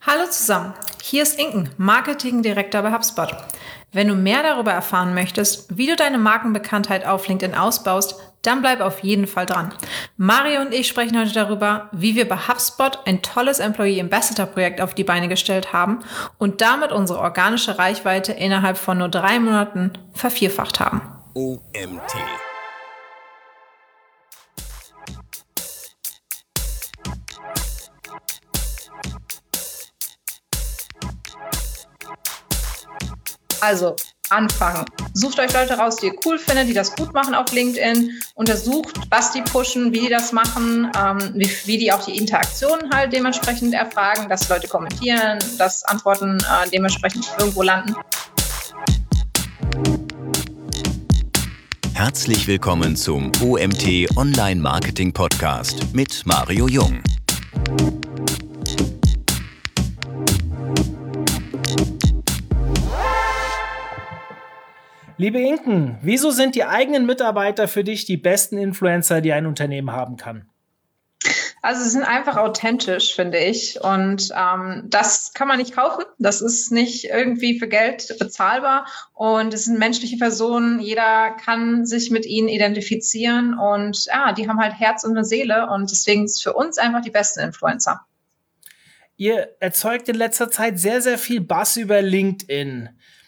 Hallo zusammen, hier ist Inken, Marketing Director bei HubSpot. Wenn du mehr darüber erfahren möchtest, wie du deine Markenbekanntheit auf LinkedIn ausbaust, dann bleib auf jeden Fall dran. Mario und ich sprechen heute darüber, wie wir bei HubSpot ein tolles Employee Ambassador Projekt auf die Beine gestellt haben und damit unsere organische Reichweite innerhalb von nur 3 Monaten vervierfacht haben. OMT. Also, anfangen. Sucht euch Leute raus, die ihr cool findet, die das gut machen auf LinkedIn. Untersucht, was die pushen, wie die das machen, wie die auch die Interaktionen halt dementsprechend erfragen, dass Leute kommentieren, dass Antworten dementsprechend irgendwo landen. Herzlich willkommen zum OMT Online Marketing Podcast mit Mario Jung. Liebe Inken, wieso sind die eigenen Mitarbeiter für dich die besten Influencer, die ein Unternehmen haben kann? Also sie sind einfach authentisch, finde ich. Und das kann man nicht kaufen. Das ist nicht irgendwie für Geld bezahlbar. Und es sind menschliche Personen. Jeder kann sich mit ihnen identifizieren. Und ja, die haben halt Herz und eine Seele. Und deswegen ist es für uns einfach die besten Influencer. Ihr erzeugt in letzter Zeit sehr, sehr viel Buzz über LinkedIn.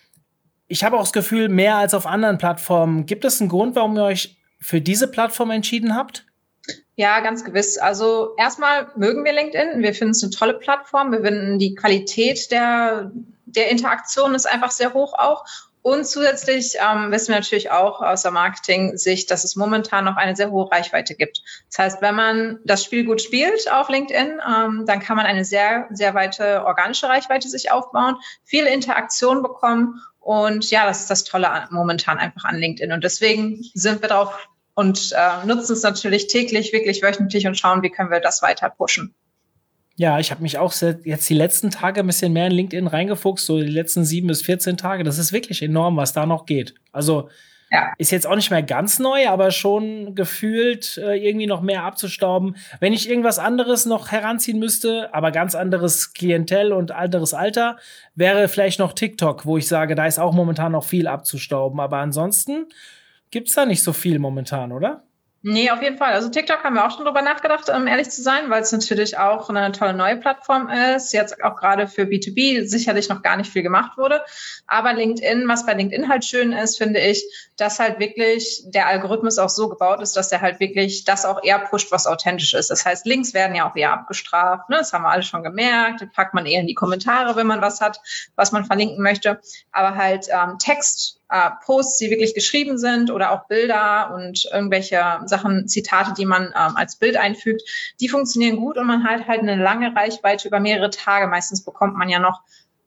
Ich habe auch das Gefühl, mehr als auf anderen Plattformen. Gibt es einen Grund, warum ihr euch für diese Plattform entschieden habt? Ja, ganz gewiss. Also erstmal mögen wir LinkedIn. Wir finden es eine tolle Plattform. Wir finden die Qualität der Interaktion ist einfach sehr hoch auch. Und zusätzlich wissen wir natürlich auch aus der Marketing-Sicht, dass es momentan noch eine sehr hohe Reichweite gibt. Das heißt, wenn man das Spiel gut spielt auf LinkedIn, dann kann man eine sehr, sehr weite organische Reichweite sich aufbauen, viele Interaktionen bekommen. Und ja, das ist das Tolle momentan einfach an LinkedIn. Und deswegen sind wir drauf und nutzen es natürlich täglich, wirklich wöchentlich und schauen, wie können wir das weiter pushen. Ja, ich habe mich auch jetzt die letzten Tage ein bisschen mehr in LinkedIn reingefuchst, so die letzten 7 bis 14 Tage. Das ist wirklich enorm, was da noch geht. Also ja. Ist jetzt auch nicht mehr ganz neu, aber schon gefühlt irgendwie noch mehr abzustauben. Wenn ich irgendwas anderes noch heranziehen müsste, aber ganz anderes Klientel und anderes Alter, wäre vielleicht noch TikTok, wo ich sage, da ist auch momentan noch viel abzustauben. Aber ansonsten gibt's da nicht so viel momentan, oder? Nee, auf jeden Fall. Also TikTok haben wir auch schon drüber nachgedacht, ehrlich zu sein, weil es natürlich auch eine tolle neue Plattform ist. Jetzt auch gerade für B2B sicherlich noch gar nicht viel gemacht wurde. Aber LinkedIn, was bei LinkedIn halt schön ist, finde ich, dass halt wirklich der Algorithmus auch so gebaut ist, dass der halt wirklich das auch eher pusht, was authentisch ist. Das heißt, Links werden ja auch eher abgestraft. Ne? Das haben wir alle schon gemerkt. Das packt man eher in die Kommentare, wenn man was hat, was man verlinken möchte. Aber halt Text, Posts, die wirklich geschrieben sind oder auch Bilder und irgendwelche Sachen, Zitate, die man als Bild einfügt, die funktionieren gut und man hat halt eine lange Reichweite über mehrere Tage. Meistens bekommt man ja noch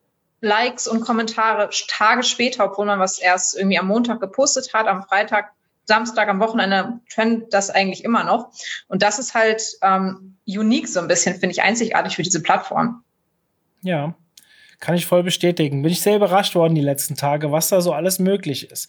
Likes und Kommentare Tage später, obwohl man was erst irgendwie am Montag gepostet hat, am Freitag, Samstag, am Wochenende trendet das eigentlich immer noch. Und das ist halt unique so ein bisschen, finde ich, einzigartig für diese Plattform. Ja. Kann ich voll bestätigen. Bin ich sehr überrascht worden die letzten Tage, was da so alles möglich ist.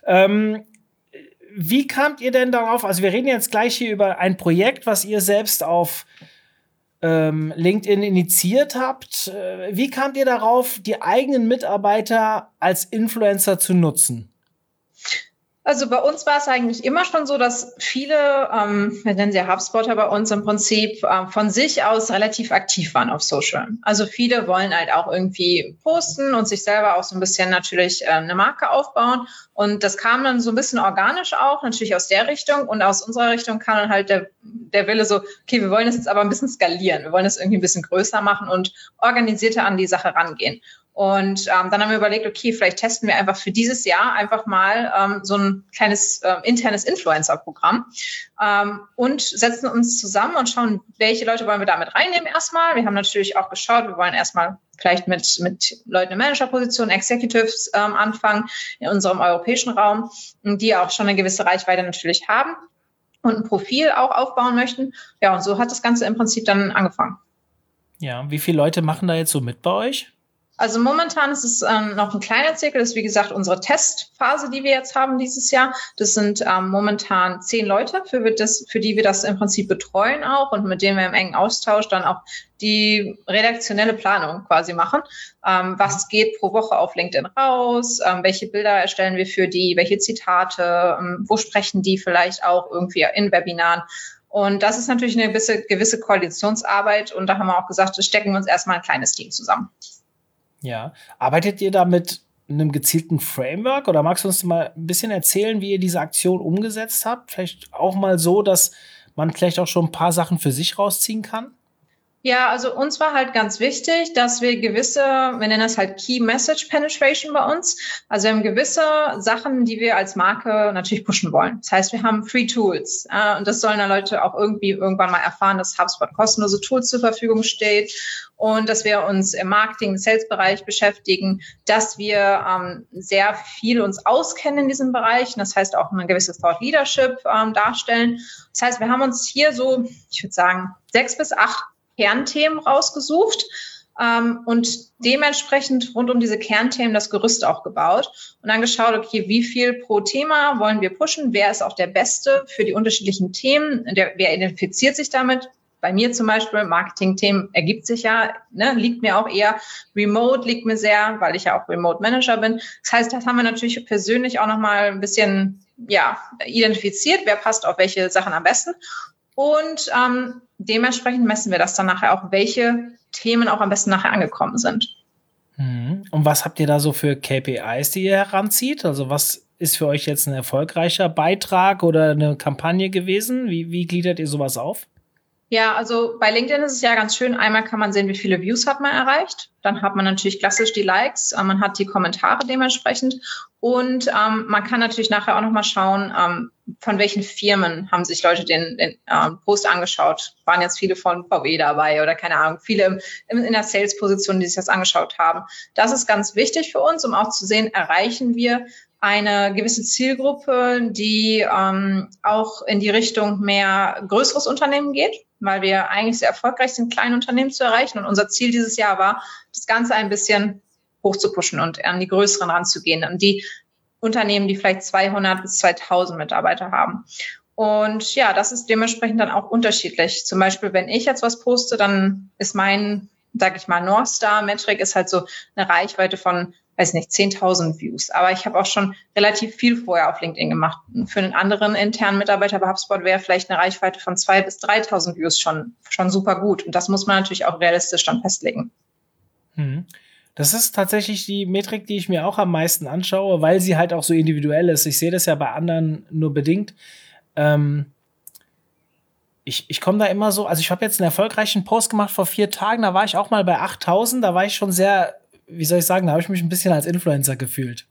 Wie kamt ihr denn darauf? Also wir reden jetzt gleich hier über ein Projekt, was ihr selbst auf LinkedIn initiiert habt. Wie kamt ihr darauf, die eigenen Mitarbeiter als Influencer zu nutzen? Also bei uns war es eigentlich immer schon so, dass viele, wir nennen sie ja HubSpotter bei uns im Prinzip, von sich aus relativ aktiv waren auf Social. Also viele wollen halt auch irgendwie posten und sich selber auch so ein bisschen natürlich eine Marke aufbauen. Und das kam dann so ein bisschen organisch auch, natürlich aus der Richtung. Und aus unserer Richtung kam dann halt der Wille so, okay, wir wollen das jetzt aber ein bisschen skalieren. Wir wollen das irgendwie ein bisschen größer machen und organisierter an die Sache rangehen. Und dann haben wir überlegt, okay, vielleicht testen wir einfach für dieses Jahr einfach mal so ein kleines internes Influencer-Programm und setzen uns zusammen und schauen, welche Leute wollen wir damit reinnehmen erstmal. Wir haben natürlich auch geschaut, wir wollen erstmal vielleicht mit Leuten in Managerpositionen, Executives anfangen in unserem europäischen Raum, die auch schon eine gewisse Reichweite natürlich haben und ein Profil auch aufbauen möchten. Ja, und so hat das Ganze im Prinzip dann angefangen. Ja, wie viele Leute machen da jetzt so mit bei euch? Also momentan ist es noch ein kleiner Zirkel. Das ist, wie gesagt, unsere Testphase, die wir jetzt haben dieses Jahr. Das sind momentan 10 Leute, für die wir das im Prinzip betreuen auch und mit denen wir im engen Austausch dann auch die redaktionelle Planung quasi machen. Was geht pro Woche auf LinkedIn raus? Welche Bilder erstellen wir für die? Welche Zitate? Wo sprechen die vielleicht auch irgendwie in Webinaren? Und das ist natürlich eine gewisse Koalitionsarbeit. Und da haben wir auch gesagt, da stecken wir uns erstmal ein kleines Team zusammen. Ja. Arbeitet ihr da mit einem gezielten Framework? Oder magst du uns mal ein bisschen erzählen, wie ihr diese Aktion umgesetzt habt? Vielleicht auch mal so, dass man vielleicht auch schon ein paar Sachen für sich rausziehen kann? Ja, also uns war halt ganz wichtig, dass wir wir nennen das halt Key Message Penetration bei uns. Also wir haben gewisse Sachen, die wir als Marke natürlich pushen wollen. Das heißt, wir haben Free Tools. Und das sollen dann Leute auch irgendwann mal erfahren, dass HubSpot kostenlose Tools zur Verfügung steht. Und dass wir uns im Marketing- und Sales-Bereich beschäftigen, dass wir sehr viel uns auskennen in diesem Bereich. Das heißt, auch eine gewisse Thought Leadership darstellen. Das heißt, wir haben uns hier so, ich würde sagen, 6 bis 8 Kernthemen rausgesucht und dementsprechend rund um diese Kernthemen das Gerüst auch gebaut und dann geschaut, okay, wie viel pro Thema wollen wir pushen, wer ist auch der Beste für die unterschiedlichen Themen, wer identifiziert sich damit. Bei mir zum Beispiel, Marketing-Themen ergibt sich ja, liegt mir auch eher, Remote liegt mir sehr, weil ich ja auch Remote-Manager bin. Das heißt, das haben wir natürlich persönlich auch nochmal ein bisschen identifiziert, wer passt auf welche Sachen am besten. Und dementsprechend messen wir das dann nachher auch, welche Themen auch am besten nachher angekommen sind. Und was habt ihr da so für KPIs, die ihr heranzieht? Also was ist für euch jetzt ein erfolgreicher Beitrag oder eine Kampagne gewesen? Wie gliedert ihr sowas auf? Ja, also bei LinkedIn ist es ja ganz schön. Einmal kann man sehen, wie viele Views hat man erreicht. Dann hat man natürlich klassisch die Likes. Man hat die Kommentare dementsprechend. Und man kann natürlich nachher auch nochmal schauen, von welchen Firmen haben sich Leute den Post angeschaut. Waren jetzt viele von VW dabei oder keine Ahnung, viele in der Sales-Position, die sich das angeschaut haben. Das ist ganz wichtig für uns, um auch zu sehen, erreichen wir eine gewisse Zielgruppe, die auch in die Richtung mehr größeres Unternehmen geht, weil wir eigentlich sehr erfolgreich sind, kleine Unternehmen zu erreichen. Und unser Ziel dieses Jahr war, das Ganze ein bisschen hoch zu pushen und an die größeren ranzugehen, an die Unternehmen, die vielleicht 200 bis 2000 Mitarbeiter haben. Und ja, das ist dementsprechend dann auch unterschiedlich. Zum Beispiel, wenn ich jetzt was poste, dann ist mein, sag ich mal, North Star Metric ist halt so eine Reichweite von, weiß nicht, 10.000 Views. Aber ich habe auch schon relativ viel vorher auf LinkedIn gemacht. Für einen anderen internen Mitarbeiter bei HubSpot wäre vielleicht eine Reichweite von 2.000 bis 3.000 Views schon super gut. Und das muss man natürlich auch realistisch dann festlegen. Das ist tatsächlich die Metrik, die ich mir auch am meisten anschaue, weil sie halt auch so individuell ist. Ich sehe das ja bei anderen nur bedingt. Ich komme da immer so, also ich habe jetzt einen erfolgreichen Post gemacht vor 4 Tagen, da war ich auch mal bei 8.000, da war ich schon sehr, wie soll ich sagen, da habe ich mich ein bisschen als Influencer gefühlt.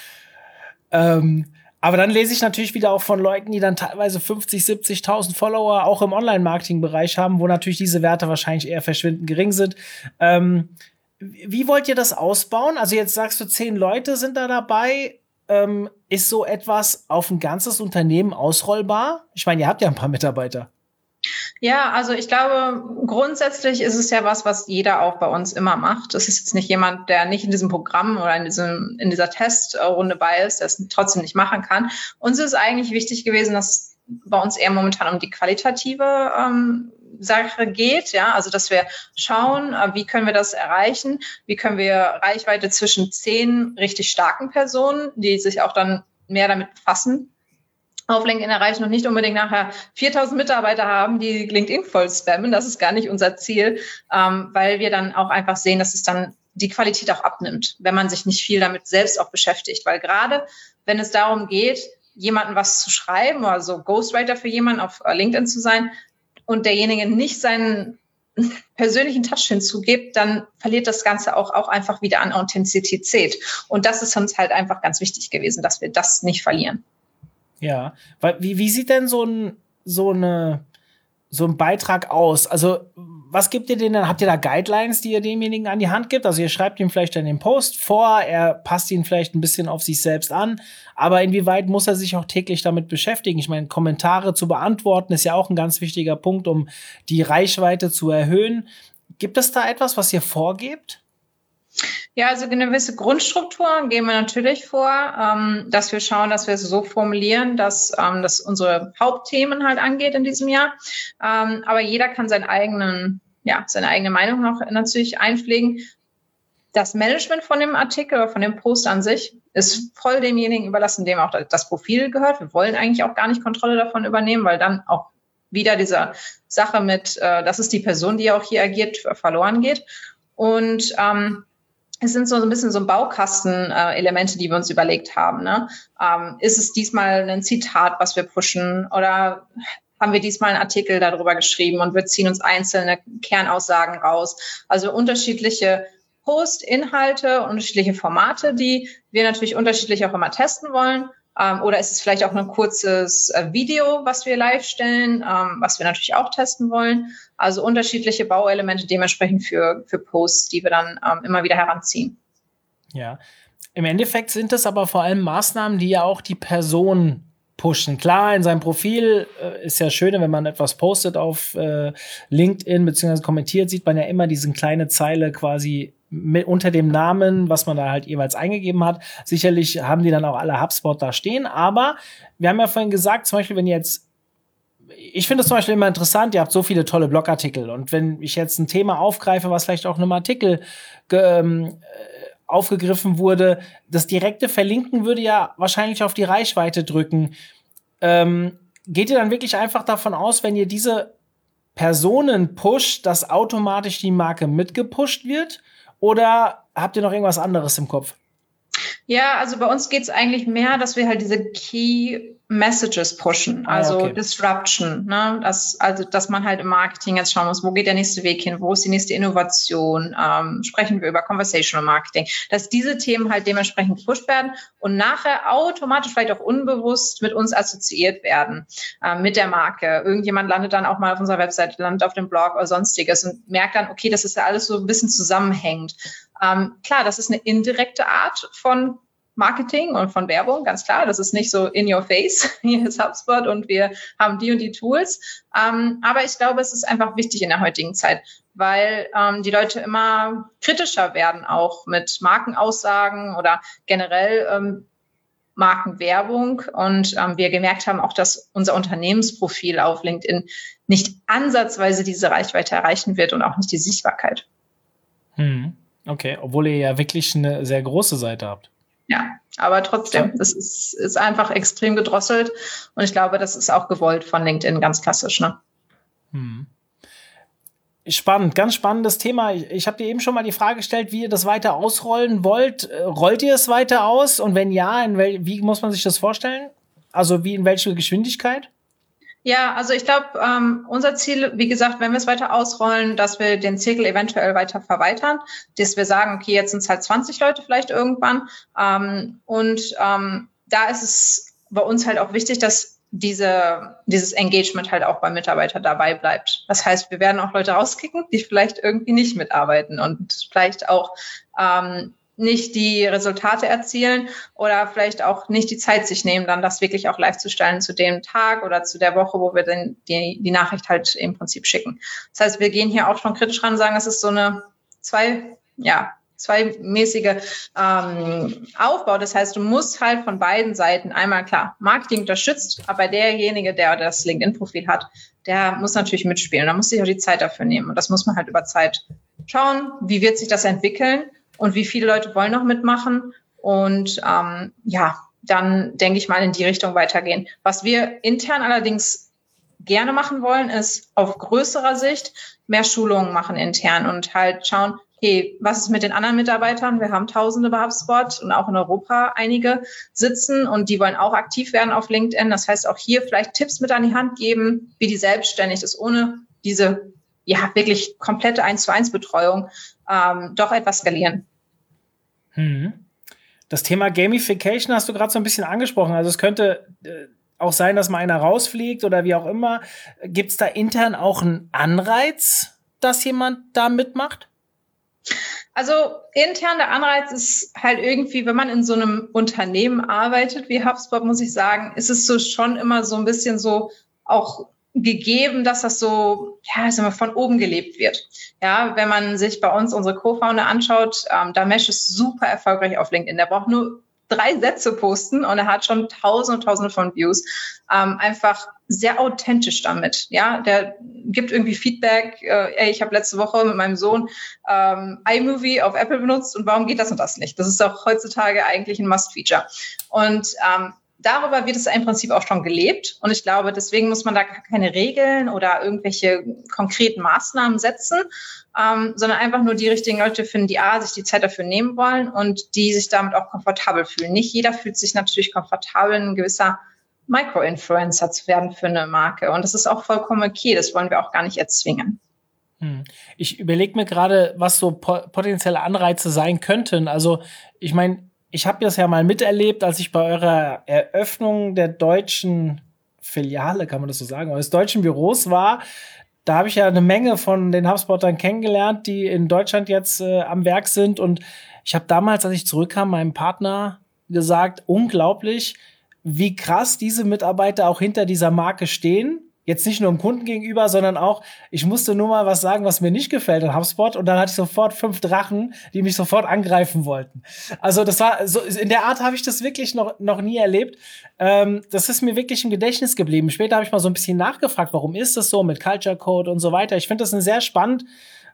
Aber dann lese ich natürlich wieder auch von Leuten, die dann teilweise 50.000, 70.000 Follower auch im Online-Marketing-Bereich haben, wo natürlich diese Werte wahrscheinlich eher verschwindend gering sind. Wie wollt ihr das ausbauen? Also jetzt sagst du, 10 Leute sind da dabei. Ist so etwas auf ein ganzes Unternehmen ausrollbar? Ich meine, ihr habt ja ein paar Mitarbeiter. Ja, also ich glaube, grundsätzlich ist es ja was jeder auch bei uns immer macht. Es ist jetzt nicht jemand, der nicht in diesem Programm oder in dieser Testrunde bei ist, der es trotzdem nicht machen kann. Uns ist eigentlich wichtig gewesen, dass es bei uns eher momentan um die qualitative Sache geht, ja, also dass wir schauen, wie können wir das erreichen, wie können wir Reichweite zwischen 10 richtig starken Personen, die sich auch dann mehr damit befassen, auf LinkedIn erreichen und nicht unbedingt nachher 4.000 Mitarbeiter haben, die LinkedIn voll spammen. Das ist gar nicht unser Ziel, weil wir dann auch einfach sehen, dass es dann die Qualität auch abnimmt, wenn man sich nicht viel damit selbst auch beschäftigt. Weil gerade, wenn es darum geht, jemandem was zu schreiben oder so Ghostwriter für jemanden auf LinkedIn zu sein und derjenige nicht seinen persönlichen Touch hinzugibt, dann verliert das Ganze auch einfach wieder an Authentizität. Und das ist uns halt einfach ganz wichtig gewesen, dass wir das nicht verlieren. Ja, weil wie sieht denn so ein Beitrag aus? Also, was gibt ihr denen? Habt ihr da Guidelines, die ihr demjenigen an die Hand gibt? Also, ihr schreibt ihm vielleicht dann den Post vor, er passt ihn vielleicht ein bisschen auf sich selbst an, aber inwieweit muss er sich auch täglich damit beschäftigen? Ich meine, Kommentare zu beantworten ist ja auch ein ganz wichtiger Punkt, um die Reichweite zu erhöhen. Gibt es da etwas, was ihr vorgebt? Ja, also eine gewisse Grundstruktur geben wir natürlich vor, dass wir schauen, dass wir es so formulieren, dass das unsere Hauptthemen halt angeht in diesem Jahr. Aber jeder kann seine eigene Meinung noch natürlich einpflegen. Das Management von dem Artikel oder von dem Post an sich ist voll demjenigen überlassen, dem auch das Profil gehört. Wir wollen eigentlich auch gar nicht Kontrolle davon übernehmen, weil dann auch wieder diese Sache mit, das ist die Person, die auch hier agiert, verloren geht. Und es sind so ein bisschen so Baukasten-Elemente, die wir uns überlegt haben. Ne? Ist es diesmal ein Zitat, was wir pushen, oder haben wir diesmal einen Artikel darüber geschrieben und wir ziehen uns einzelne Kernaussagen raus? Also unterschiedliche Post-Inhalte, unterschiedliche Formate, die wir natürlich unterschiedlich auch immer testen wollen. Oder ist es vielleicht auch ein kurzes Video, was wir live stellen, was wir natürlich auch testen wollen. Also unterschiedliche Bauelemente dementsprechend für Posts, die wir dann immer wieder heranziehen. Ja, im Endeffekt sind das aber vor allem Maßnahmen, die ja auch die Person pushen. Klar, in seinem Profil ist ja schön, wenn man etwas postet auf LinkedIn bzw. kommentiert, sieht man ja immer diese kleine Zeile quasi unter dem Namen, was man da halt jeweils eingegeben hat. Sicherlich haben die dann auch alle HubSpot da stehen, aber wir haben ja vorhin gesagt, zum Beispiel, wenn jetzt, ich finde es zum Beispiel immer interessant, ihr habt so viele tolle Blogartikel und wenn ich jetzt ein Thema aufgreife, was vielleicht auch in einem Artikel aufgegriffen wurde, das direkte Verlinken würde ja wahrscheinlich auf die Reichweite drücken. Geht ihr dann wirklich einfach davon aus, wenn ihr diese Personen pusht, dass automatisch die Marke mitgepusht wird? Oder habt ihr noch irgendwas anderes im Kopf? Ja, also bei uns geht es eigentlich mehr, dass wir halt diese Key Messages pushen, also Disruption, ne? Dass man halt im Marketing jetzt schauen muss, wo geht der nächste Weg hin, wo ist die nächste Innovation, sprechen wir über Conversational Marketing, dass diese Themen halt dementsprechend gepusht werden und nachher automatisch vielleicht auch unbewusst mit uns assoziiert werden, mit der Marke. Irgendjemand landet dann auch mal auf unserer Website, landet auf dem Blog oder sonstiges und merkt dann, okay, das ist ja alles so ein bisschen zusammenhängend. Klar, das ist eine indirekte Art von Marketing und von Werbung, ganz klar. Das ist nicht so in your face. Hier ist HubSpot und wir haben die und die Tools. Aber ich glaube, es ist einfach wichtig in der heutigen Zeit, weil die Leute immer kritischer werden, auch mit Markenaussagen oder generell Markenwerbung. Und wir gemerkt haben auch, dass unser Unternehmensprofil auf LinkedIn nicht ansatzweise diese Reichweite erreichen wird und auch nicht die Sichtbarkeit. Okay, obwohl ihr ja wirklich eine sehr große Seite habt. Ja, aber trotzdem, es ist einfach extrem gedrosselt und ich glaube, das ist auch gewollt von LinkedIn, ganz klassisch, ne? Spannend, ganz spannendes Thema. Ich habe dir eben schon mal die Frage gestellt, wie ihr das weiter ausrollen wollt. Rollt ihr es weiter aus? Und wenn ja, wie muss man sich das vorstellen? Also wie in welcher Geschwindigkeit? Ja, also ich glaube, unser Ziel, wie gesagt, wenn wir es weiter ausrollen, dass wir den Zirkel eventuell weiter verweitern, dass wir sagen, okay, jetzt sind es halt 20 Leute vielleicht irgendwann. Da ist es bei uns halt auch wichtig, dass dieses Engagement halt auch beim Mitarbeiter dabei bleibt. Das heißt, wir werden auch Leute rauskicken, die vielleicht irgendwie nicht mitarbeiten und vielleicht auch nicht die Resultate erzielen oder vielleicht auch nicht die Zeit sich nehmen, dann das wirklich auch live zu stellen zu dem Tag oder zu der Woche, wo wir dann die Nachricht halt im Prinzip schicken. Das heißt, wir gehen hier auch schon kritisch ran und sagen, das ist so eine zweimäßige Aufbau. Das heißt, du musst halt von beiden Seiten einmal klar Marketing unterstützt, aber derjenige, der das LinkedIn-Profil hat, der muss natürlich mitspielen. Da muss sich auch die Zeit dafür nehmen. Und das muss man halt über Zeit schauen, wie wird sich das entwickeln und wie viele Leute wollen noch mitmachen. Und dann denke ich mal in die Richtung weitergehen. Was wir intern allerdings gerne machen wollen, ist auf größerer Sicht mehr Schulungen machen intern und halt schauen, okay, was ist mit den anderen Mitarbeitern? Wir haben Tausende bei HubSpot und auch in Europa einige sitzen und die wollen auch aktiv werden auf LinkedIn. Das heißt, auch hier vielleicht Tipps mit an die Hand geben, wie die selbstständig ist, ohne diese wirklich komplette 1:1 Betreuung doch etwas skalieren. Das Thema Gamification hast du gerade so ein bisschen angesprochen. Also es könnte auch sein, dass mal einer rausfliegt oder wie auch immer. Gibt es da intern auch einen Anreiz, dass jemand da mitmacht? Also intern der Anreiz ist halt irgendwie, wenn man in so einem Unternehmen arbeitet wie HubSpot, muss ich sagen, ist es so schon immer so ein bisschen so auch gegeben, dass das so, ja, sagen wir, von oben gelebt wird. Ja, wenn man sich bei uns unsere Co-Founder anschaut, Damesh ist super erfolgreich auf LinkedIn. Der braucht nur 3 Sätze posten und er hat schon Tausende und Tausende von Views. Einfach sehr authentisch damit. Ja, der gibt irgendwie Feedback. Ich habe letzte Woche mit meinem Sohn iMovie auf Apple benutzt und warum geht das und das nicht? Das ist auch heutzutage eigentlich ein Must-Feature. Und darüber wird es im Prinzip auch schon gelebt. Und ich glaube, deswegen muss man da keine Regeln oder irgendwelche konkreten Maßnahmen setzen, sondern einfach nur die richtigen Leute finden, die sich die Zeit dafür nehmen wollen und die sich damit auch komfortabel fühlen. Nicht jeder fühlt sich natürlich komfortabel, ein gewisser Micro-Influencer zu werden für eine Marke. Und das ist auch vollkommen okay. Das wollen wir auch gar nicht erzwingen. Ich überlege mir gerade, was so potenzielle Anreize sein könnten. Also ich meine, ich habe das ja mal miterlebt, als ich bei eurer Eröffnung der deutschen Filiale, kann man das so sagen, eures deutschen Büros war. Da habe ich ja eine Menge von den HubSpottern kennengelernt, die in Deutschland jetzt am Werk sind. Und ich habe damals, als ich zurückkam, meinem Partner gesagt, unglaublich, wie krass diese Mitarbeiter auch hinter dieser Marke stehen. Jetzt nicht nur dem Kunden gegenüber, sondern auch, ich musste nur mal was sagen, was mir nicht gefällt an HubSpot. Und dann hatte ich sofort 5 Drachen, die mich sofort angreifen wollten. Also das war so, in der Art habe ich das wirklich noch nie erlebt. Das ist mir wirklich im Gedächtnis geblieben. Später habe ich mal so ein bisschen nachgefragt, warum ist das so mit Culture Code und so weiter. Ich finde das sehr spannend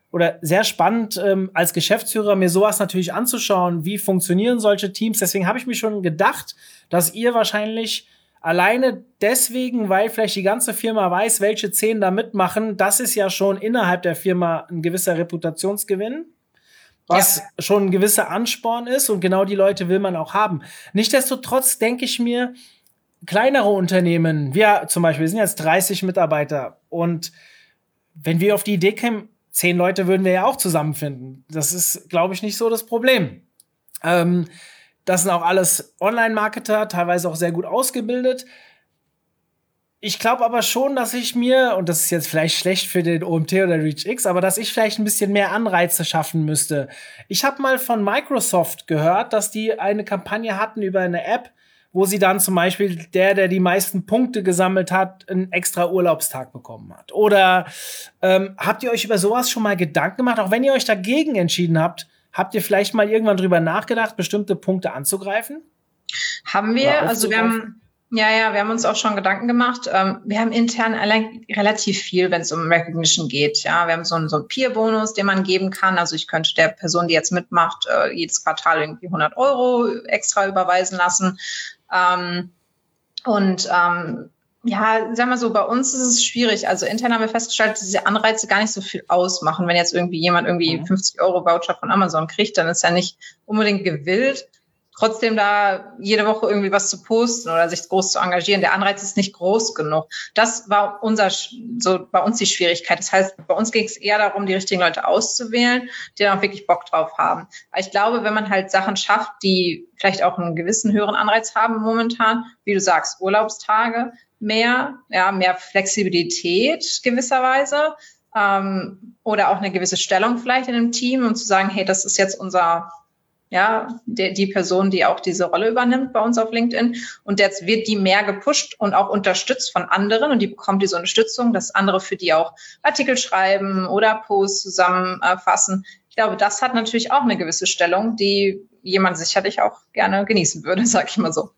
als Geschäftsführer mir sowas natürlich anzuschauen. Wie funktionieren solche Teams? Deswegen habe ich mir schon gedacht, dass ihr wahrscheinlich alleine deswegen, weil vielleicht die ganze Firma weiß, welche 10 da mitmachen, das ist ja schon innerhalb der Firma ein gewisser Reputationsgewinn, was schon ein gewisser Ansporn ist und genau die Leute will man auch haben. Nichtsdestotrotz denke ich mir, kleinere Unternehmen, wir zum Beispiel, wir sind jetzt 30 Mitarbeiter und wenn wir auf die Idee kämen, 10 Leute würden wir ja auch zusammenfinden. Das ist, glaube ich, nicht so das Problem. Das sind auch alles Online-Marketer, teilweise auch sehr gut ausgebildet. Ich glaube aber schon, dass ich mir, und das ist jetzt vielleicht schlecht für den OMT oder ReachX, aber dass ich vielleicht ein bisschen mehr Anreize schaffen müsste. Ich habe mal von Microsoft gehört, dass die eine Kampagne hatten über eine App, wo sie dann zum Beispiel der die meisten Punkte gesammelt hat, einen extra Urlaubstag bekommen hat. Oder habt ihr euch über sowas schon mal Gedanken gemacht? Auch wenn ihr euch dagegen entschieden habt, habt ihr vielleicht mal irgendwann drüber nachgedacht, bestimmte Punkte anzugreifen? Haben wir. Also wir haben uns auch schon Gedanken gemacht. Wir haben intern relativ viel, wenn es um Recognition geht. Ja, wir haben so einen Peer-Bonus, den man geben kann. Also ich könnte der Person, die jetzt mitmacht, jedes Quartal irgendwie 100 € extra überweisen lassen. Ja, sagen wir so, bei uns ist es schwierig. Also intern haben wir festgestellt, dass diese Anreize gar nicht so viel ausmachen. Wenn jetzt jemand 50 € Voucher von Amazon kriegt, dann ist er nicht unbedingt gewillt, trotzdem da jede Woche irgendwie was zu posten oder sich groß zu engagieren. Der Anreiz ist nicht groß genug. Das war bei uns die Schwierigkeit. Das heißt, bei uns ging es eher darum, die richtigen Leute auszuwählen, die dann auch wirklich Bock drauf haben. Aber ich glaube, wenn man halt Sachen schafft, die vielleicht auch einen gewissen höheren Anreiz haben momentan, wie du sagst, Urlaubstage, mehr Flexibilität gewisserweise, oder auch eine gewisse Stellung vielleicht in einem Team, um zu sagen, hey, das ist jetzt die Person, die auch diese Rolle übernimmt bei uns auf LinkedIn. Und jetzt wird die mehr gepusht und auch unterstützt von anderen und die bekommt diese Unterstützung, dass andere für die auch Artikel schreiben oder Posts zusammenfassen. Ich glaube, das hat natürlich auch eine gewisse Stellung, die jemand sicherlich auch gerne genießen würde, sag ich mal so.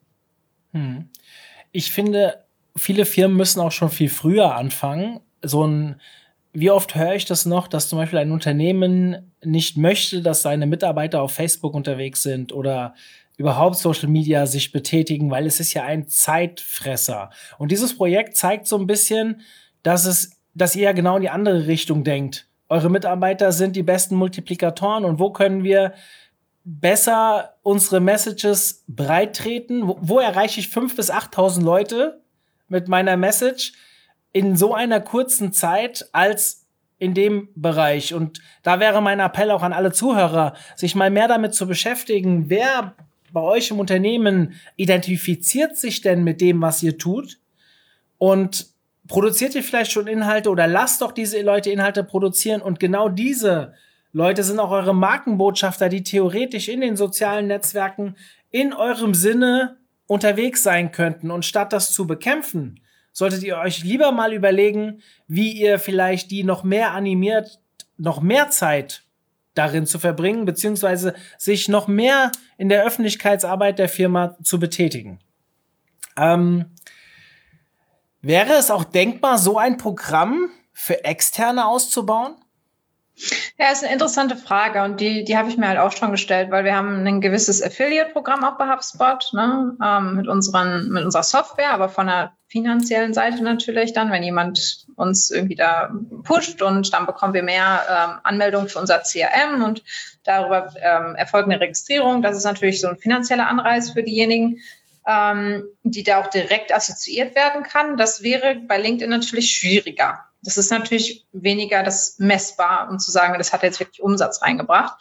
Ich finde, viele Firmen müssen auch schon viel früher anfangen. Wie oft höre ich das noch, dass zum Beispiel ein Unternehmen nicht möchte, dass seine Mitarbeiter auf Facebook unterwegs sind oder überhaupt Social Media sich betätigen, weil es ist ja ein Zeitfresser. Und dieses Projekt zeigt so ein bisschen, dass ihr ja genau in die andere Richtung denkt. Eure Mitarbeiter sind die besten Multiplikatoren und wo können wir besser unsere Messages breit treten? Wo erreiche ich 5.000 bis 8.000 Leute mit meiner Message in so einer kurzen Zeit als in dem Bereich? Und da wäre mein Appell auch an alle Zuhörer, sich mal mehr damit zu beschäftigen, wer bei euch im Unternehmen identifiziert sich denn mit dem, was ihr tut? Und produziert ihr vielleicht schon Inhalte oder lasst doch diese Leute Inhalte produzieren und genau diese Leute sind auch eure Markenbotschafter, die theoretisch in den sozialen Netzwerken in eurem Sinne unterwegs sein könnten. Und statt das zu bekämpfen, solltet ihr euch lieber mal überlegen, wie ihr vielleicht die noch mehr animiert, noch mehr Zeit darin zu verbringen, beziehungsweise sich noch mehr in der Öffentlichkeitsarbeit der Firma zu betätigen. Wäre es auch denkbar, so ein Programm für Externe auszubauen? Ja, ist eine interessante Frage und die habe ich mir halt auch schon gestellt, weil wir haben ein gewisses Affiliate-Programm auch bei HubSpot, ne, mit unserer Software, aber von der finanziellen Seite natürlich dann, wenn jemand uns irgendwie da pusht und dann bekommen wir mehr Anmeldungen für unser CRM und darüber erfolgt eine Registrierung. Das ist natürlich so ein finanzieller Anreiz für diejenigen, die da auch direkt assoziiert werden kann. Das wäre bei LinkedIn natürlich schwieriger. Das ist natürlich weniger das messbar, um zu sagen, das hat jetzt wirklich Umsatz reingebracht.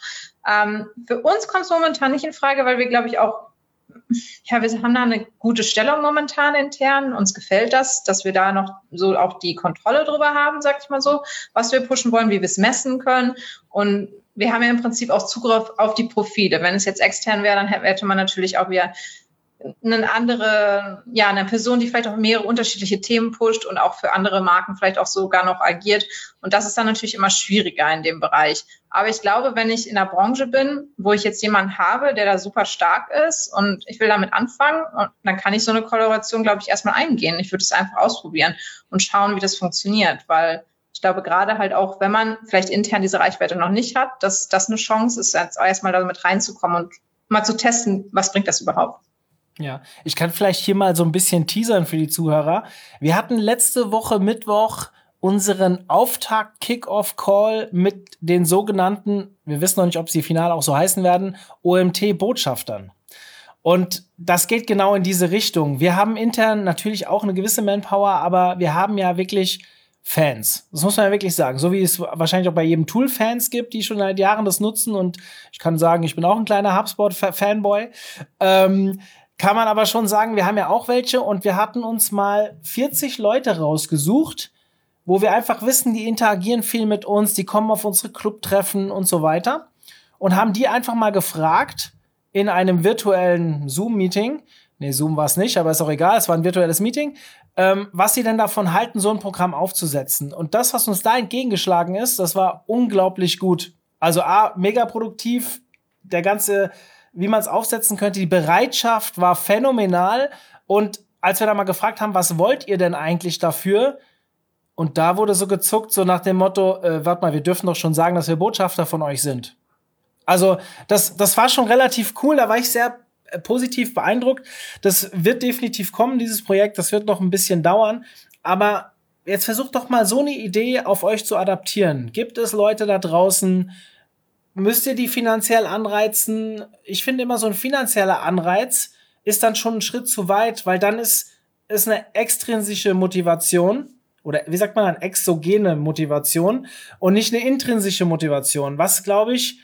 Für uns kommt es momentan nicht in Frage, weil wir, glaube ich, auch, ja, wir haben da eine gute Stellung momentan intern. Uns gefällt das, dass wir da noch so auch die Kontrolle drüber haben, sag ich mal so, was wir pushen wollen, wie wir es messen können. Und wir haben ja im Prinzip auch Zugriff auf die Profile. Wenn es jetzt extern wäre, dann hätte man natürlich auch wieder eine Person, die vielleicht auch mehrere unterschiedliche Themen pusht und auch für andere Marken vielleicht auch sogar noch agiert. Und das ist dann natürlich immer schwieriger in dem Bereich. Aber ich glaube, wenn ich in der Branche bin, wo ich jetzt jemanden habe, der da super stark ist und ich will damit anfangen, dann kann ich so eine Kollaboration, glaube ich, erstmal eingehen. Ich würde es einfach ausprobieren und schauen, wie das funktioniert, weil ich glaube, gerade halt auch, wenn man vielleicht intern diese Reichweite noch nicht hat, dass das eine Chance ist, jetzt erstmal damit reinzukommen und mal zu testen, was bringt das überhaupt. Ja, ich kann vielleicht hier mal so ein bisschen teasern für die Zuhörer. Wir hatten letzte Woche Mittwoch unseren Auftakt-Kick-Off-Call mit den sogenannten, wir wissen noch nicht, ob sie final auch so heißen werden, OMT-Botschaftern. Und das geht genau in diese Richtung. Wir haben intern natürlich auch eine gewisse Manpower, aber wir haben ja wirklich Fans. Das muss man ja wirklich sagen. So wie es wahrscheinlich auch bei jedem Tool Fans gibt, die schon seit Jahren das nutzen. Und ich kann sagen, ich bin auch ein kleiner HubSpot-Fanboy. Kann man aber schon sagen, wir haben ja auch welche und wir hatten uns mal 40 Leute rausgesucht, wo wir einfach wissen, die interagieren viel mit uns, die kommen auf unsere Clubtreffen und so weiter und haben die einfach mal gefragt in einem virtuellen Zoom-Meeting, nee, Zoom war es nicht, aber ist auch egal, es war ein virtuelles Meeting, was sie denn davon halten, so ein Programm aufzusetzen. Und das, was uns da entgegengeschlagen ist, das war unglaublich gut. Also mega produktiv, der ganze, wie man es aufsetzen könnte, die Bereitschaft war phänomenal. Und als wir da mal gefragt haben, was wollt ihr denn eigentlich dafür? Und da wurde so gezuckt, so nach dem Motto, warte mal, wir dürfen doch schon sagen, dass wir Botschafter von euch sind. Also das war schon relativ cool, da war ich sehr positiv beeindruckt. Das wird definitiv kommen, dieses Projekt, das wird noch ein bisschen dauern. Aber jetzt versucht doch mal so eine Idee auf euch zu adaptieren. Gibt es Leute da draußen, müsst ihr die finanziell anreizen? Ich finde immer, so ein finanzieller Anreiz ist dann schon ein Schritt zu weit, weil dann ist eine extrinsische Motivation oder wie sagt man dann, exogene Motivation und nicht eine intrinsische Motivation, was, glaube ich,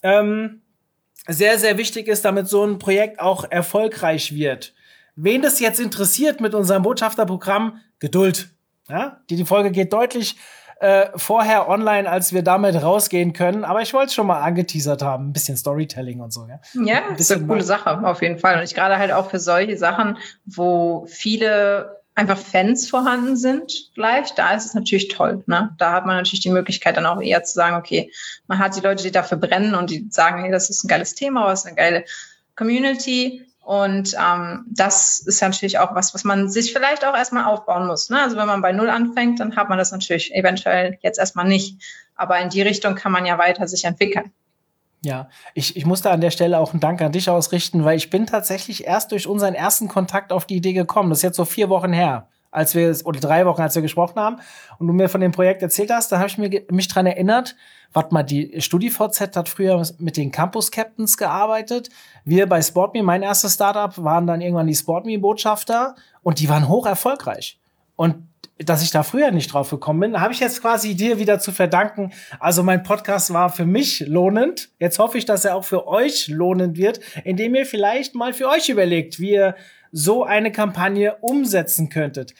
sehr, sehr wichtig ist, damit so ein Projekt auch erfolgreich wird. Wen das jetzt interessiert mit unserem Botschafterprogramm, Geduld. Ja? Die Folge geht deutlich vorher online, als wir damit rausgehen können. Aber ich wollte es schon mal angeteasert haben. Ein bisschen Storytelling und so. Ja, das ist eine coole Sache, auf jeden Fall. Und ich gerade halt auch für solche Sachen, wo viele einfach Fans vorhanden sind gleich, da ist es natürlich toll. Ne? Da hat man natürlich die Möglichkeit dann auch eher zu sagen, okay, man hat die Leute, die dafür brennen und die sagen, hey, das ist ein geiles Thema, das ist eine geile Community. Und das ist ja natürlich auch was man sich vielleicht auch erstmal aufbauen muss. Ne? Also wenn man bei Null anfängt, dann hat man das natürlich eventuell jetzt erstmal nicht. Aber in die Richtung kann man ja weiter sich entwickeln. Ja, ich muss da an der Stelle auch einen Dank an dich ausrichten, weil ich bin tatsächlich erst durch unseren ersten Kontakt auf die Idee gekommen. Das ist jetzt so 4 Wochen her, oder 3 Wochen, als wir gesprochen haben und du mir von dem Projekt erzählt hast. Da habe ich mich dran erinnert, warte mal, die StudiVZ hat früher mit den Campus Captains gearbeitet. Wir bei SportMe, mein erstes Startup, waren dann irgendwann die SportMe-Botschafter und die waren hoch erfolgreich. Und dass ich da früher nicht drauf gekommen bin, habe ich jetzt quasi dir wieder zu verdanken. Also mein Podcast war für mich lohnend. Jetzt hoffe ich, dass er auch für euch lohnend wird, indem ihr vielleicht mal für euch überlegt, wie ihr so eine Kampagne umsetzen könntet.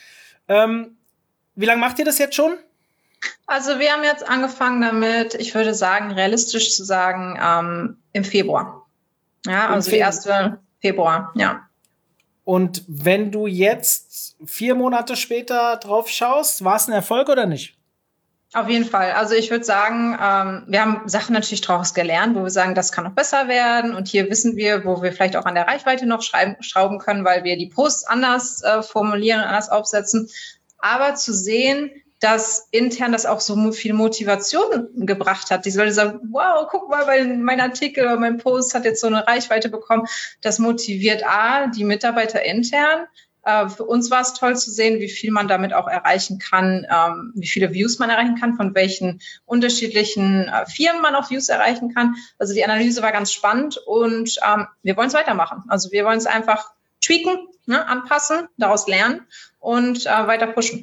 Wie lange macht ihr das jetzt schon? Also wir haben jetzt angefangen damit, ich würde sagen, realistisch zu sagen, im Februar. Ja, also der 1. Februar, ja. Und wenn du jetzt 4 Monate später drauf schaust, war es ein Erfolg oder nicht? Auf jeden Fall. Also ich würde sagen, wir haben Sachen natürlich daraus gelernt, wo wir sagen, das kann noch besser werden. Und hier wissen wir, wo wir vielleicht auch an der Reichweite noch schrauben können, weil wir die Posts anders formulieren und anders aufsetzen. Aber zu sehen, dass intern das auch so viel Motivation gebracht hat. Die Leute sagen, wow, guck mal, mein Artikel oder mein Post hat jetzt so eine Reichweite bekommen. Das motiviert die Mitarbeiter intern. Für uns war es toll zu sehen, wie viel man damit auch erreichen kann, wie viele Views man erreichen kann, von welchen unterschiedlichen Firmen man auch Views erreichen kann. Also die Analyse war ganz spannend und wir wollen es weitermachen. Also wir wollen es einfach tweaken, anpassen, daraus lernen und weiter pushen.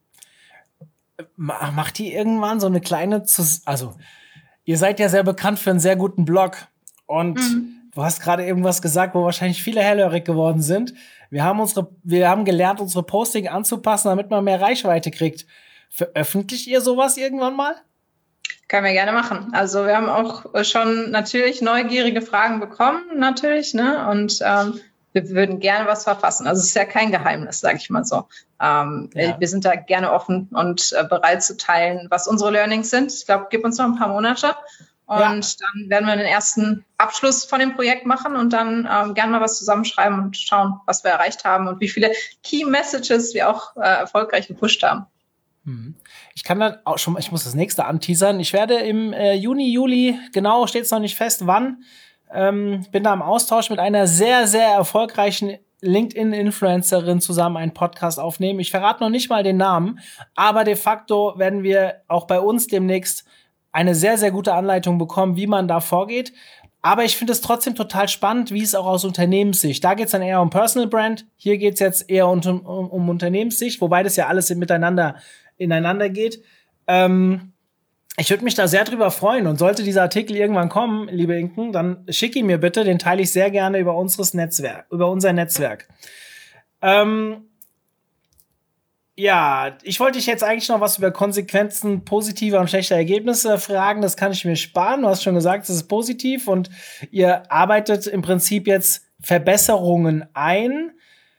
Macht ihr irgendwann so eine kleine, also ihr seid ja sehr bekannt für einen sehr guten Blog und du hast gerade irgendwas gesagt, wo wahrscheinlich viele hellhörig geworden sind. Wir haben gelernt, unsere Posting anzupassen, damit man mehr Reichweite kriegt. Veröffentlicht ihr sowas irgendwann mal? Können wir gerne machen. Also wir haben auch schon natürlich neugierige Fragen bekommen, natürlich, ne? Und wir würden gerne was verfassen. Also es ist ja kein Geheimnis, sage ich mal so. Wir sind da gerne offen und bereit zu teilen, was unsere Learnings sind. Ich glaube, gib uns noch ein paar Monate. Und dann werden wir den ersten Abschluss von dem Projekt machen und dann gerne mal was zusammenschreiben und schauen, was wir erreicht haben und wie viele Key Messages wir auch erfolgreich gepusht haben. Ich kann dann auch schon, ich muss das nächste anteasern. Ich werde im Juni, Juli, genau, steht es noch nicht fest, wann, bin da im Austausch mit einer sehr, sehr erfolgreichen LinkedIn-Influencerin zusammen einen Podcast aufnehmen. Ich verrate noch nicht mal den Namen, aber de facto werden wir auch bei uns demnächst eine sehr, sehr gute Anleitung bekommen, wie man da vorgeht. Aber ich finde es trotzdem total spannend, wie es auch aus Unternehmenssicht. Da geht es dann eher um Personal Brand. Hier geht es jetzt eher um Unternehmenssicht, wobei das ja alles ineinander geht. Ich würde mich da sehr drüber freuen. Und sollte dieser Artikel irgendwann kommen, liebe Inken, dann schick ihn mir bitte. Den teile ich sehr gerne über unser Netzwerk. Ja, ich wollte dich jetzt eigentlich noch was über Konsequenzen positiver und schlechter Ergebnisse fragen. Das kann ich mir sparen. Du hast schon gesagt, es ist positiv und ihr arbeitet im Prinzip jetzt Verbesserungen ein.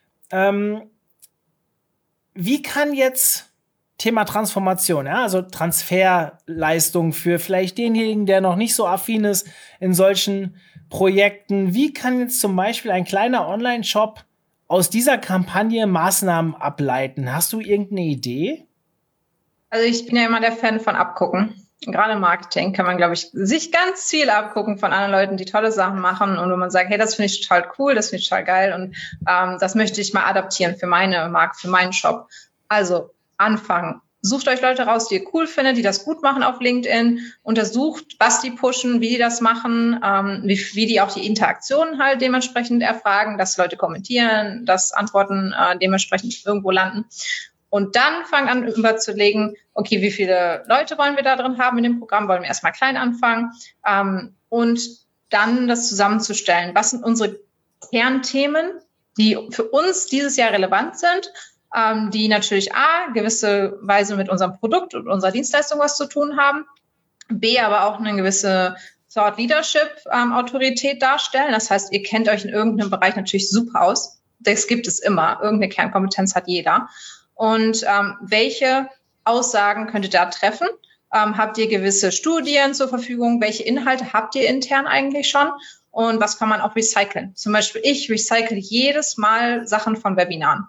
Wie kann jetzt Thema Transformation, also Transferleistung für vielleicht denjenigen, der noch nicht so affin ist in solchen Projekten, wie kann jetzt zum Beispiel ein kleiner Online-Shop aus dieser Kampagne Maßnahmen ableiten? Hast du irgendeine Idee? Also ich bin ja immer der Fan von Abgucken. Gerade im Marketing kann man, glaube ich, sich ganz viel abgucken von anderen Leuten, die tolle Sachen machen und wo man sagt, hey, das finde ich total cool, das finde ich total geil und das möchte ich mal adaptieren für meine Marke, für meinen Shop. Also anfangen. Sucht euch Leute raus, die ihr cool findet, die das gut machen auf LinkedIn. Untersucht, was die pushen, wie die das machen, wie die auch die Interaktionen halt dementsprechend erfragen, dass Leute kommentieren, dass Antworten dementsprechend irgendwo landen. Und dann fangt an überzulegen, okay, wie viele Leute wollen wir da drin haben in dem Programm? Wollen wir erstmal klein anfangen? Und dann das zusammenzustellen. Was sind unsere Kernthemen, die für uns dieses Jahr relevant sind? Die natürlich gewisse Weise mit unserem Produkt und unserer Dienstleistung was zu tun haben, B, aber auch eine gewisse Thought Leadership Autorität darstellen. Das heißt, ihr kennt euch in irgendeinem Bereich natürlich super aus. Das gibt es immer. Irgendeine Kernkompetenz hat jeder. Und welche Aussagen könnt ihr da treffen? Habt ihr gewisse Studien zur Verfügung? Welche Inhalte habt ihr intern eigentlich schon? Und was kann man auch recyceln? Zum Beispiel, ich recycle jedes Mal Sachen von Webinaren.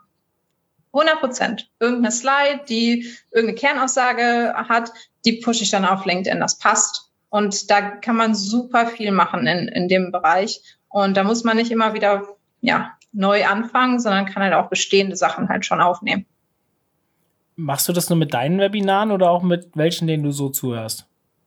100%. Irgendeine Slide, die irgendeine Kernaussage hat, die pushe ich dann auf LinkedIn. Das passt. Und da kann man super viel machen in dem Bereich. Und da muss man nicht immer wieder neu anfangen, sondern kann halt auch bestehende Sachen halt schon aufnehmen. Machst du das nur mit deinen Webinaren oder auch mit welchen, denen du so zuhörst?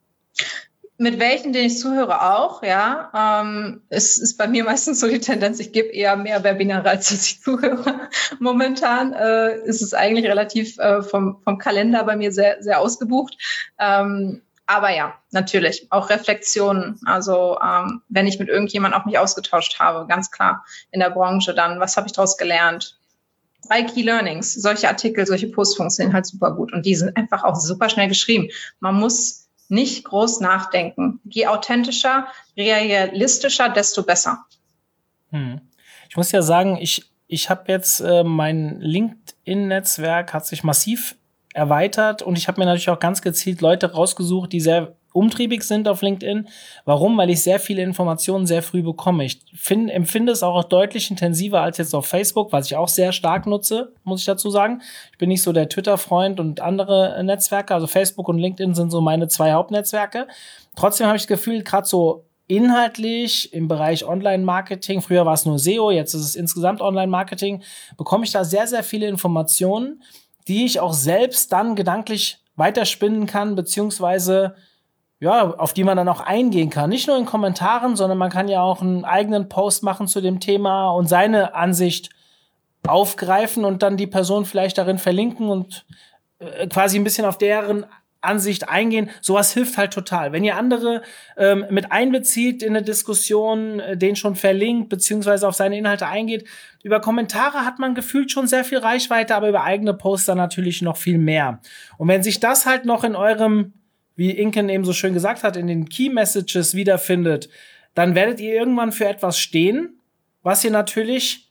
Mit welchen, denen ich zuhöre, auch, ja. Es ist bei mir meistens so die Tendenz, ich gebe eher mehr Webinare, als dass ich zuhöre. Momentan ist es eigentlich relativ vom Kalender bei mir sehr, sehr ausgebucht. Aber ja, natürlich, auch Reflexionen. Also wenn ich mit irgendjemandem auch mich ausgetauscht habe, ganz klar in der Branche, dann, was habe ich daraus gelernt? 3 Key Learnings. Solche Artikel, solche Posts funktionieren halt super gut. Und die sind einfach auch super schnell geschrieben. Man muss nicht groß nachdenken. Je authentischer, realistischer, desto besser. Ich muss ja sagen, ich ich habe jetzt mein LinkedIn-Netzwerk hat sich massiv erweitert und ich habe mir natürlich auch ganz gezielt Leute rausgesucht, die sehr umtriebig sind auf LinkedIn. Warum? Weil ich sehr viele Informationen sehr früh bekomme. Ich empfinde es auch deutlich intensiver als jetzt auf Facebook, was ich auch sehr stark nutze, muss ich dazu sagen. Ich bin nicht so der Twitter-Freund und andere Netzwerke. Also Facebook und LinkedIn sind so meine 2 Hauptnetzwerke. Trotzdem habe ich das Gefühl, gerade so inhaltlich im Bereich Online-Marketing, früher war es nur SEO, jetzt ist es insgesamt Online-Marketing, bekomme ich da sehr, sehr viele Informationen, die ich auch selbst dann gedanklich weiterspinnen kann, beziehungsweise auf die man dann auch eingehen kann. Nicht nur in Kommentaren, sondern man kann ja auch einen eigenen Post machen zu dem Thema und seine Ansicht aufgreifen und dann die Person vielleicht darin verlinken und quasi ein bisschen auf deren Ansicht eingehen. Sowas hilft halt total. Wenn ihr andere mit einbezieht in eine Diskussion, den schon verlinkt, beziehungsweise auf seine Inhalte eingeht, über Kommentare hat man gefühlt schon sehr viel Reichweite, aber über eigene Poster natürlich noch viel mehr. Und wenn sich das halt noch in eurem, wie Inken eben so schön gesagt hat, in den Key Messages wiederfindet, dann werdet ihr irgendwann für etwas stehen, was ihr natürlich,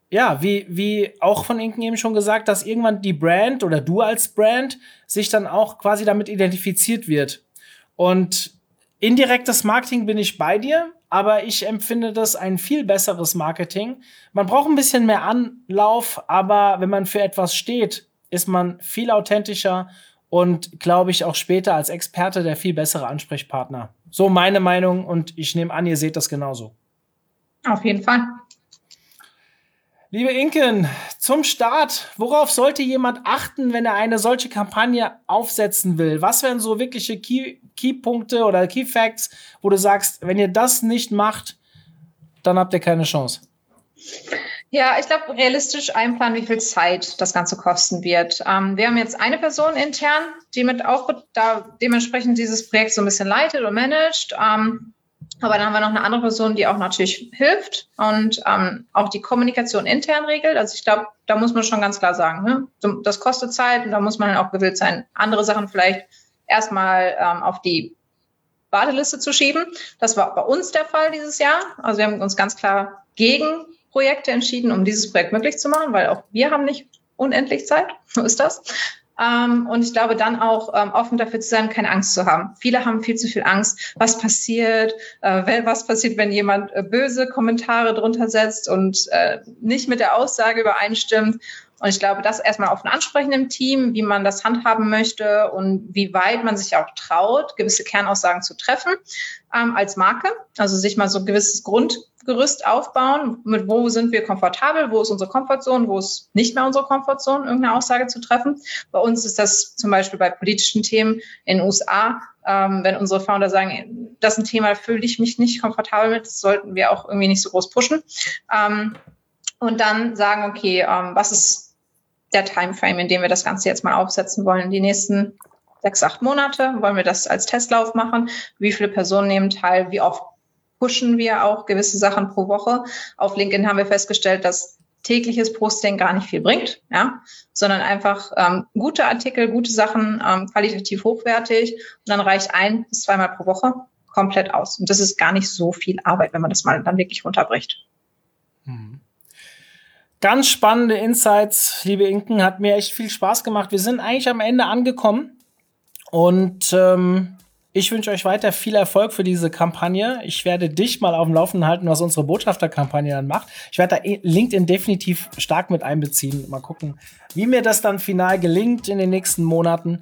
wie auch von Inken eben schon gesagt, dass irgendwann die Brand oder du als Brand sich dann auch quasi damit identifiziert wird. Und indirektes Marketing bin ich bei dir, aber ich empfinde das ein viel besseres Marketing. Man braucht ein bisschen mehr Anlauf, aber wenn man für etwas steht, ist man viel authentischer und, glaube ich, auch später als Experte der viel bessere Ansprechpartner. So meine Meinung und ich nehme an, ihr seht das genauso. Auf jeden Fall. Liebe Inken, zum Start, worauf sollte jemand achten, wenn er eine solche Kampagne aufsetzen will? Was wären so wirkliche Key-Punkte oder Key-Facts, wo du sagst, wenn ihr das nicht macht, dann habt ihr keine Chance? Ja, ich glaube, realistisch einplanen, wie viel Zeit das Ganze kosten wird. Wir haben jetzt eine Person intern, die mit auch da dementsprechend dieses Projekt so ein bisschen leitet und managt. Aber dann haben wir noch eine andere Person, die auch natürlich hilft und auch die Kommunikation intern regelt. Also ich glaube, da muss man schon ganz klar sagen, ne? Das kostet Zeit und da muss man dann auch gewillt sein, andere Sachen vielleicht erstmal auf die Warteliste zu schieben. Das war bei uns der Fall dieses Jahr. Also wir haben uns ganz klar gegen Projekte entschieden, um dieses Projekt möglich zu machen, weil auch wir haben nicht unendlich Zeit. So ist das. Und ich glaube dann auch offen dafür zu sein, keine Angst zu haben. Viele haben viel zu viel Angst. Was passiert? Was passiert, wenn jemand böse Kommentare drunter setzt und nicht mit der Aussage übereinstimmt? Und ich glaube, das erstmal offen ansprechen im Team, wie man das handhaben möchte und wie weit man sich auch traut, gewisse Kernaussagen zu treffen als Marke. Also sich mal so ein gewisses Grundgerüst aufbauen, mit wo sind wir komfortabel, wo ist unsere Komfortzone, wo ist nicht mehr unsere Komfortzone, irgendeine Aussage zu treffen. Bei uns ist das zum Beispiel bei politischen Themen in den USA, wenn unsere Founder sagen, das ist ein Thema, da fühle ich mich nicht komfortabel mit, das sollten wir auch irgendwie nicht so groß pushen. Und dann sagen, okay, was ist der Timeframe, in dem wir das Ganze jetzt mal aufsetzen wollen? Die nächsten 6-8 Monate wollen wir das als Testlauf machen. Wie viele Personen nehmen teil? Wie oft pushen wir auch gewisse Sachen pro Woche? Auf LinkedIn haben wir festgestellt, dass tägliches Posting gar nicht viel bringt, ja, sondern einfach gute Artikel, gute Sachen, qualitativ hochwertig. Und dann reicht 1 bis 2 Mal pro Woche komplett aus. Und das ist gar nicht so viel Arbeit, wenn man das mal dann wirklich runterbricht. Ganz spannende Insights, liebe Inken, hat mir echt viel Spaß gemacht. Wir sind eigentlich am Ende angekommen und ich wünsche euch weiter viel Erfolg für diese Kampagne. Ich werde dich mal auf dem Laufenden halten, was unsere Botschafterkampagne dann macht. Ich werde da LinkedIn definitiv stark mit einbeziehen. Mal gucken, wie mir das dann final gelingt in den nächsten Monaten.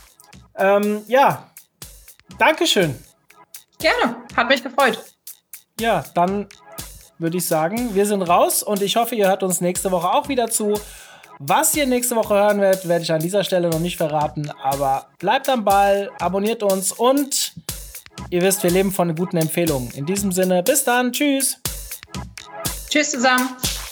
Dankeschön. Gerne, hat mich gefreut. Ja, dann würde ich sagen, wir sind raus und ich hoffe, ihr hört uns nächste Woche auch wieder zu. Was ihr nächste Woche hören werdet, werde ich an dieser Stelle noch nicht verraten, aber bleibt am Ball, abonniert uns und ihr wisst, wir leben von guten Empfehlungen. In diesem Sinne, bis dann, tschüss. Tschüss zusammen.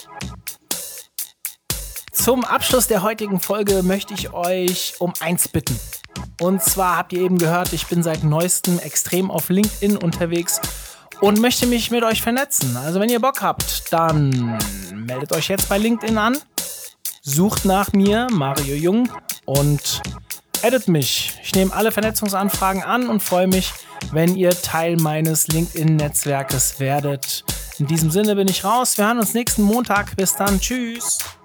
Zum Abschluss der heutigen Folge möchte ich euch um eins bitten. Und zwar habt ihr eben gehört, ich bin seit neuestem extrem auf LinkedIn unterwegs und möchte mich mit euch vernetzen. Also wenn ihr Bock habt, dann meldet euch jetzt bei LinkedIn an, sucht nach mir, Mario Jung, und addet mich. Ich nehme alle Vernetzungsanfragen an und freue mich, wenn ihr Teil meines LinkedIn-Netzwerkes werdet. In diesem Sinne bin ich raus. Wir hören uns nächsten Montag. Bis dann. Tschüss.